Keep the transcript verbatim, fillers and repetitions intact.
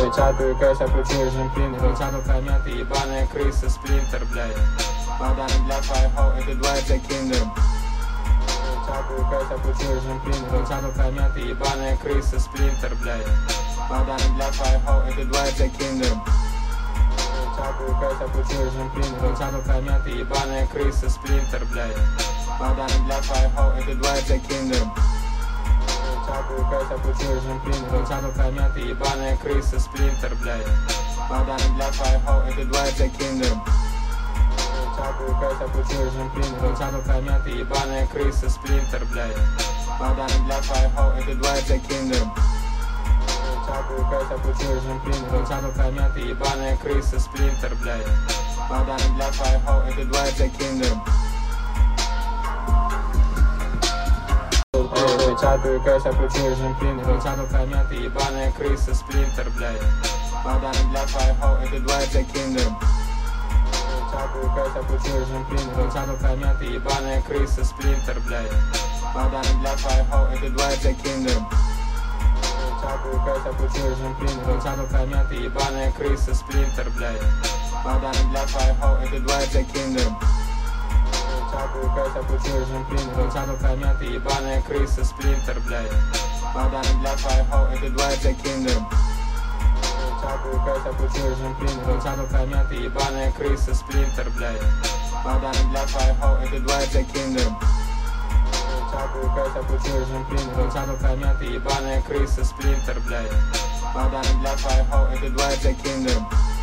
Печатаю кэш, я кручу режим принтер. Печатаю комменты, ебаная крыса, сплинтер, блядь. Подарок для твоих хоу, это двоек за киндером. Печатаю кэш, я кручу режим принтер. Печатаю комменты, ебаная крыса, сплинтер, блядь. Подарок для твоих хоу, это двоек за киндером. Печатаю кэш, я кручу режим принтер. Печатаю комменты, ебаная крыса, сплинтер, блядь. Подарок для твоих хоу, это двоек за киндером. Печатаю кэш, я кручу режим принтер. Печатаю комменты, ебаная крыса, сплинтер, блядь. Подарок для твоих хоу, это двоек за киндером. Печатаю кэш, я кручу режим принтер. Печатаю комменты, ебаная крыса, сплинтер, блядь. Подарок для твоих хоу, это двоек за киндером. Печатаю кэш, я кручу режим принтер. Печатаю комменты, ебаная крыса, сплинтер, блядь. Подарок для твоих хоу, это двоек за киндером. Печатаю кэш, я кручу режим принтер. Печатаю комменты, ебаная крыса, сплинтер, блядь. Подарок для твоих хоу, это двоек за киндером. Печатаю кэш, я кручу режим принтер. Печатаю комменты, ебаная крыса, сплинтер, блядь. Подарок для твоих хоу, это двоек за киндером. Печатаю кэш, я кручу режим принтер. Печатаю комменты, ебаная крыса, сплинтер, блядь. Подарок для твоих хоу, это двоек за киндером. Печатаю кэш, я кручу режим принтер. Печатаю комменты, ебаная крыса, сплинтер, блядь. Подарок для твоих хоу, это двоек за киндером. Печатаю кэш, я кручу режим принтер. Печатаю комменты, ебаная крыса, сплинтер, блядь. Подарок для твоих хоу, это двоек за киндером. Печатаю кэш, я кручу режим принтер. Печатаю комменты, ебаная крыса, сплинтер, блядь. Подарок для твоих хоу, это двоек за киндером.